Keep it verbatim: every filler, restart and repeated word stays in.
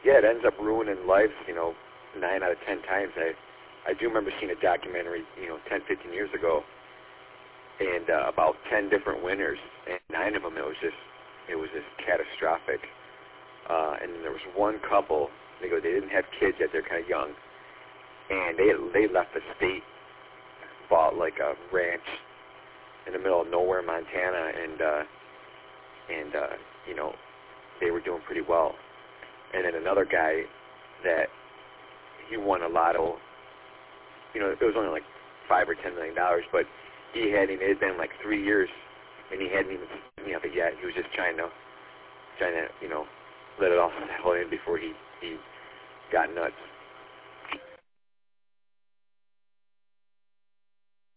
yeah, it ends up ruining lives, you know, nine out of ten times. I, I do remember seeing a documentary, you know, ten, fifteen years ago, and uh, about ten different winners, and nine of them it was just, it was just catastrophic. Uh, and then there was one couple. They go, they didn't have kids yet; they're kind of young, and they they left the state, bought like a ranch in the middle of nowhere, Montana, and uh, and uh, you know, they were doing pretty well. And then another guy that he won a lotto. You know, it was only like five or ten million dollars, but he hadn't. It had been like three years, and he hadn't even seen any of it yet. He was just trying to, trying to, you know, let it all settle in before he he got nuts.